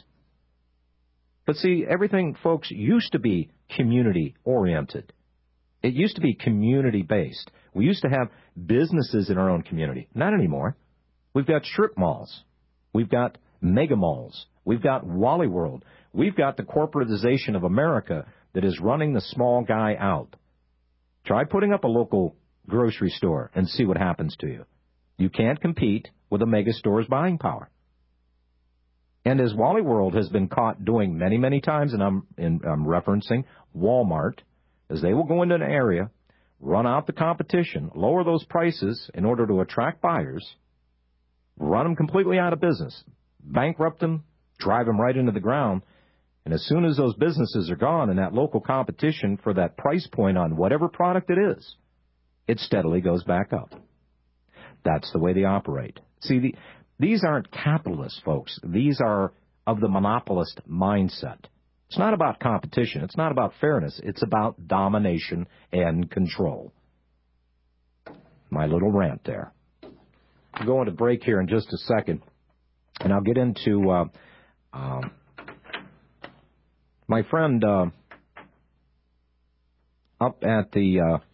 But see, everything, folks, used to be community-oriented. It used to be community-based. We used to have businesses in our own community. Not anymore. We've got strip malls. We've got mega malls. We've got Wally World. We've got the corporatization of America that is running the small guy out. Try putting up a local grocery store and see what happens to you. You can't compete with a mega store's buying power. And as Wally World has been caught doing many, many times, and I'm, in, I'm referencing Walmart, as they will go into an area, run out the competition, lower those prices in order to attract buyers, run them completely out of business, bankrupt them, drive them right into the ground, and as soon as those businesses are gone and that local competition for that price point on whatever product it is, it steadily goes back up. That's the way they operate. See, the, these aren't capitalists, folks. These are of the monopolist mindset. It's not about competition. It's not about fairness. It's about domination and control. My little rant there. I'll go into break here in just a second, and I'll get into uh, um, my friend uh, up at the uh,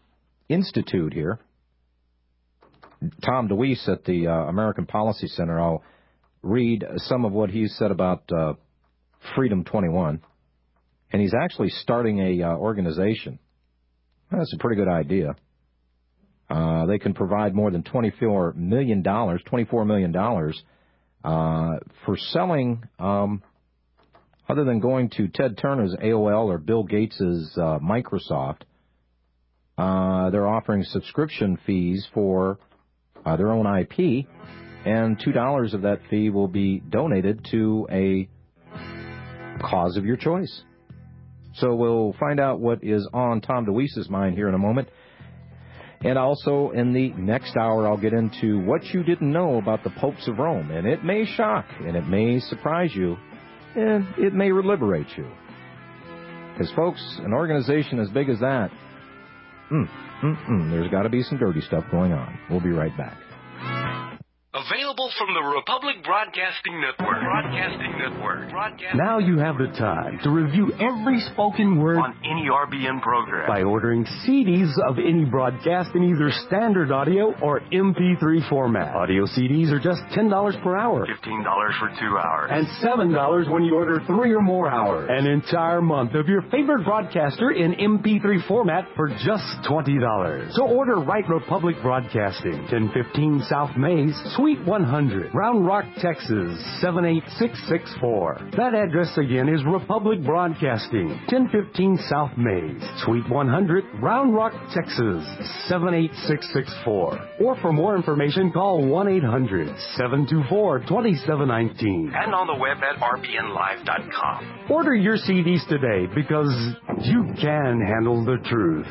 Institute here. Tom DeWeese at the uh, American Policy Center. I'll read some of what he said about uh, Freedom twenty-one. And he's actually starting a uh, organization. That's a pretty good idea. Uh, they can provide more than twenty-four million dollars, twenty-four million dollars uh, for selling, um, other than going to Ted Turner's A O L or Bill Gates' uh, Microsoft. Uh, they're offering subscription fees for uh, their own I P, and two dollars of that fee will be donated to a cause of your choice. So we'll find out what is on Tom DeWeese's mind here in a moment. And also in the next hour, I'll get into what you didn't know about the popes of Rome. And it may shock, and it may surprise you, and it may liberate you. Because, folks, an organization as big as that, mm, mm, mm, there's got to be some dirty stuff going on. We'll be right back. Available from the Republic Broadcasting Network. Broadcasting Network. Broadcasting Now you have the time to review every spoken word on any R B N program by ordering C Ds of any broadcast in either standard audio or M P three format. Audio C Ds are just ten dollars per hour. fifteen dollars for two hours. And seven dollars when you order three or more hours. An entire month of your favorite broadcaster in M P three format for just twenty dollars. So order right Republic Broadcasting, ten fifteen South Mays, Suite one hundred, Round Rock, Texas, seven eight six six four. That address again is Republic Broadcasting, ten fifteen South Mays, Suite one hundred, Round Rock, Texas, seven eight six six four. Or for more information, call one eight hundred, seven two four, two seven one nine. And on the web at r b n live dot com. Order your C Ds today because you can handle the truth.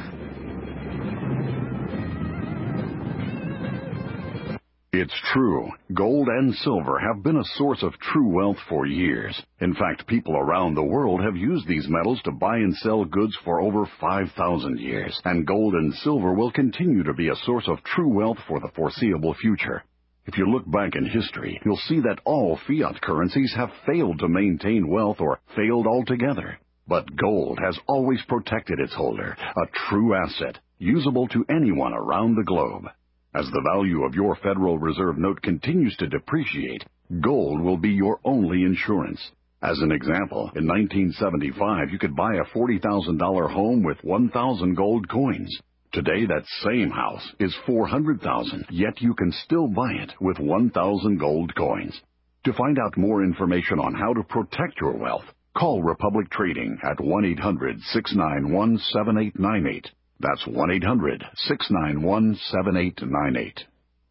It's true. Gold and silver have been a source of true wealth for years. In fact, people around the world have used these metals to buy and sell goods for over five thousand years. And gold and silver will continue to be a source of true wealth for the foreseeable future. If you look back in history, you'll see that all fiat currencies have failed to maintain wealth or failed altogether. But gold has always protected its holder, a true asset, usable to anyone around the globe. As the value of your Federal Reserve note continues to depreciate, gold will be your only insurance. As an example, in nineteen seventy-five, you could buy a forty thousand dollars home with one thousand gold coins. Today, that same house is four hundred thousand dollars, yet you can still buy it with one thousand gold coins. To find out more information on how to protect your wealth, call Republic Trading at one eight hundred, six nine one, seven eight nine eight. That's one eight hundred, six nine one, seven eight nine eight.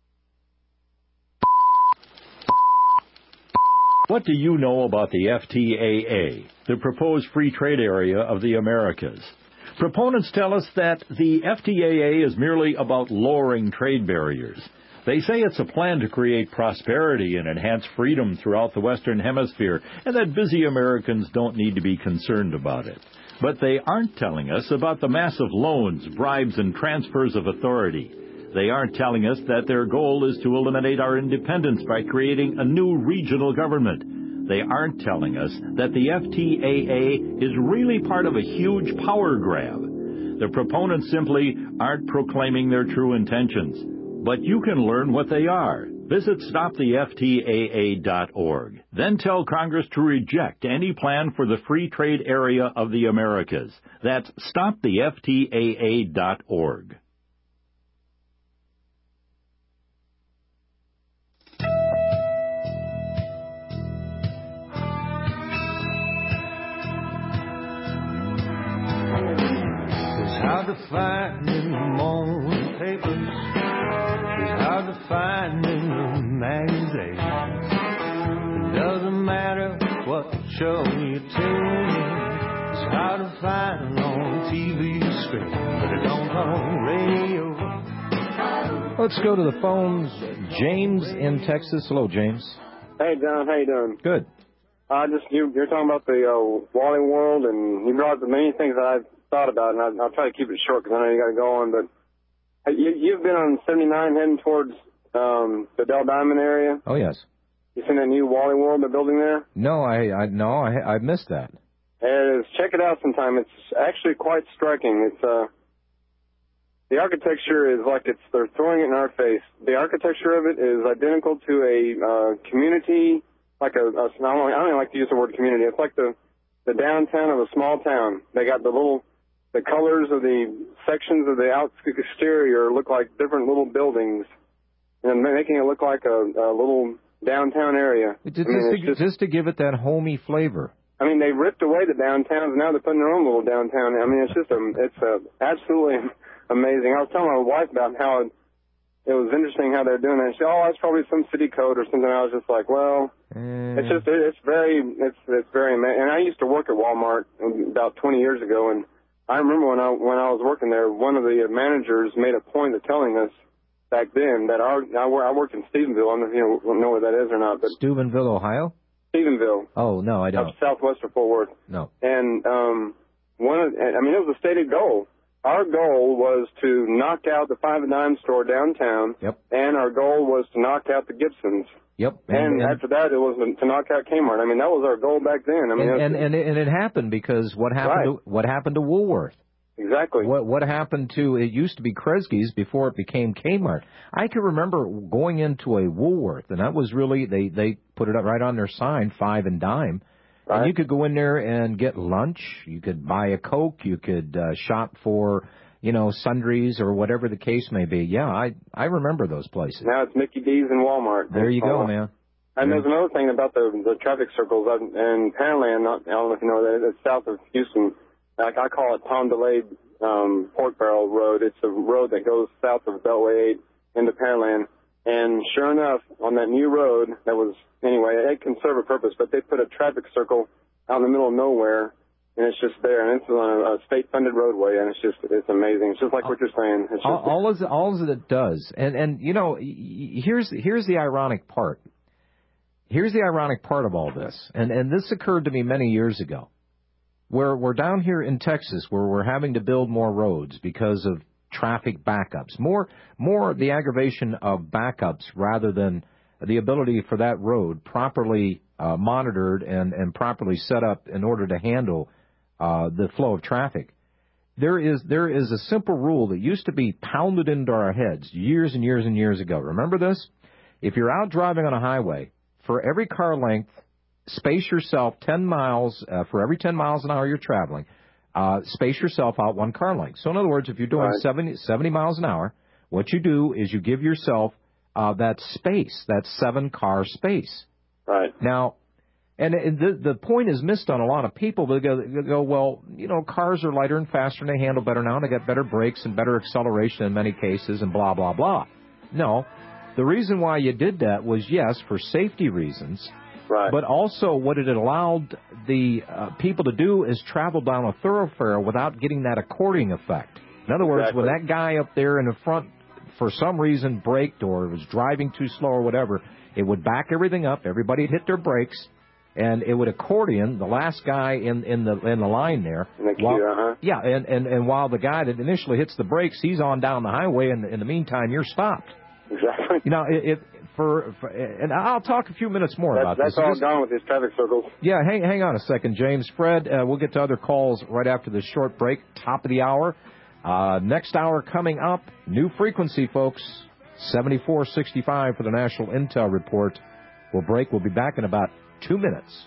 What do you know about the F T A A, the proposed free trade area of the Americas? Proponents tell us that the F T A A is merely about lowering trade barriers. They say it's a plan to create prosperity and enhance freedom throughout the Western Hemisphere, and that busy Americans don't need to be concerned about it. But they aren't telling us about the massive loans, bribes, and transfers of authority. They aren't telling us that their goal is to eliminate our independence by creating a new regional government. They aren't telling us that the F T A A is really part of a huge power grab. The proponents simply aren't proclaiming their true intentions. But you can learn what they are. Visit stop the F T A A dot org. Then tell Congress to reject any plan for the free trade area of the Americas. That's stop the F T A A dot org. It's hard to find in the morning papers. It's hard to find in the magazines. It doesn't matter what show you tune in. It's hard to find on T V screen, but it don't on radio. Let's go to the phones. James in Texas. Hello, James. Hey, Don. How you doing? Good. I uh, just you, you're talking about the uh, Wally World, and you brought up the many things that I've thought about, and I, I'll try to keep it short because I know you got to go on, but. You, you've been on seventy-nine heading towards um, the Dell Diamond area. Oh, yes. You seen that new Wally World they're building there? No, I, I no, I, I missed that. It is. Check it out sometime. It's actually quite striking. It's uh, the architecture is like it's they're throwing it in our face. The architecture of it is identical to a uh, community, like a, a I don't, I don't like to use the word community. It's like the the downtown of a small town. They got the little the colors of the sections of the out exterior look like different little buildings, and making it look like a, a little downtown area. Just, I mean, just, to, just, just to give it that homey flavor. I mean, they ripped away the downtowns, and now they're putting their own little downtown. I mean, it's just a, it's a absolutely amazing. I was telling my wife about how it, it was interesting how they're doing that. She said, oh, that's probably some city code or something. I was just like, well, mm. it's just, it's very, it's, it's very amazing. And I used to work at Walmart about twenty years ago, and I remember when I, when I was working there, one of the managers made a point of telling us back then that our, I, I worked in Stephenville. I don't know if you know where that is or not, but Steubenville, Ohio? Stephenville. Oh, no, I don't. Up southwest of Fort Worth. No. And, um, one of, I mean, it was a stated goal. Our goal was to knock out the Five and Dime store downtown. Yep. And our goal was to knock out the Gibsons. Yep. And, and, and after that, it was to knock out Kmart. I mean, that was our goal back then. I mean, and, it, and, and, it, and it happened because what happened right. to what happened to Woolworth? Exactly. What what happened to, it used to be Kresge's before it became Kmart. I can remember going into a Woolworth, and that was really, they, they put it up right on their sign, Five and Dime. Right. And you could go in there and get lunch. You could buy a Coke. You could uh, shop for, you know, sundries or whatever the case may be. Yeah, I I remember those places. Now it's Mickey D's and Walmart. There you go, man. And there's another thing about the the traffic circles. In Panland, I don't know if you know that, it's south of Houston. Like I call it Tom Delayed um, Pork Barrel Road. It's a road that goes south of Beltway eight into Panland. And sure enough, on that new road, that was, anyway, it can serve a purpose, but they put a traffic circle out in the middle of nowhere, and it's just there. And it's on a, a state-funded roadway, and it's just, it's amazing. It's just like what you're saying. It's just, all, all, is, all is it does, and, and you know, here's, here's the ironic part. Here's the ironic part of all this, and, and this occurred to me many years ago. We're, we're down here in Texas where we're having to build more roads because of traffic backups. More, more the aggravation of backups rather than the ability for that road properly uh, monitored and, and properly set up in order to handle uh, the flow of traffic. There is, there is a simple rule that used to be pounded into our heads years and years and years ago. Remember this? If you're out driving on a highway, for every car length, space yourself ten miles, uh, for every ten miles an hour you're traveling, uh, space yourself out one car length. So in other words, if you're doing right. seventy, seventy miles an hour, what you do is you give yourself uh, that space, that seven car space. Right. Now, and the, the point is missed on a lot of people. They go, they go, well, you know, cars are lighter and faster and they handle better now and they got better brakes and better acceleration in many cases and blah, blah, blah. No, the reason why you did that was, yes, for safety reasons. Right. But also what it allowed the uh, people to do is travel down a thoroughfare without getting that accordion effect. In other words, exactly. when that guy up there in the front, for some reason, braked or was driving too slow or whatever, it would back everything up. Everybody would hit their brakes, and it would accordion the last guy in, in the in the line there. In the queue, while, uh-huh. Yeah, and, and, and while the guy that initially hits the brakes, he's on down the highway, and in the meantime, you're stopped. Exactly. You know, it, it for, for and I'll talk a few minutes more that's, about that's this. That's all this, gone with these traffic circles. Yeah, hang hang on a second, James. Fred, uh, we'll get to other calls right after this short break, top of the hour. Uh, next hour coming up, new frequency, folks, seventy-four sixty-five for the National Intel Report. We'll break. We'll be back in about two minutes.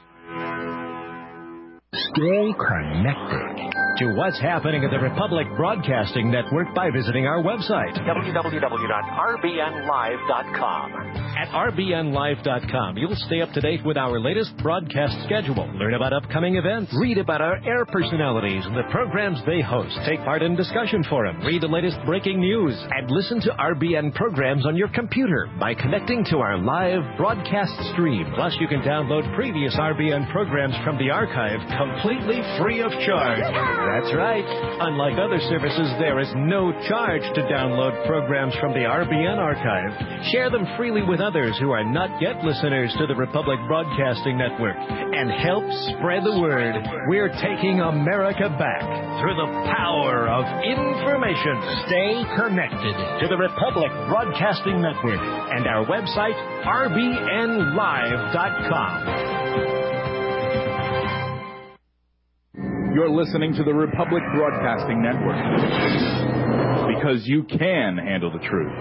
Stay connected to what's happening at the Republic Broadcasting Network by visiting our website, w w w dot r b n live dot com. At r b n live dot com, you'll stay up to date with our latest broadcast schedule, learn about upcoming events, read about our air personalities and the programs they host, take part in discussion forums, read the latest breaking news, and listen to R B N programs on your computer by connecting to our live broadcast stream. Plus, you can download previous R B N programs from the archive completely free of charge. That's right. Unlike other services, there is no charge to download programs from the R B N archive. Share them freely with others who are not yet listeners to the Republic Broadcasting Network and help spread the word. We're taking America back through the power of information. Stay connected to the Republic Broadcasting Network and our website, r b n live dot com. You're listening to the Republic Broadcasting Network. Because you can handle the truth.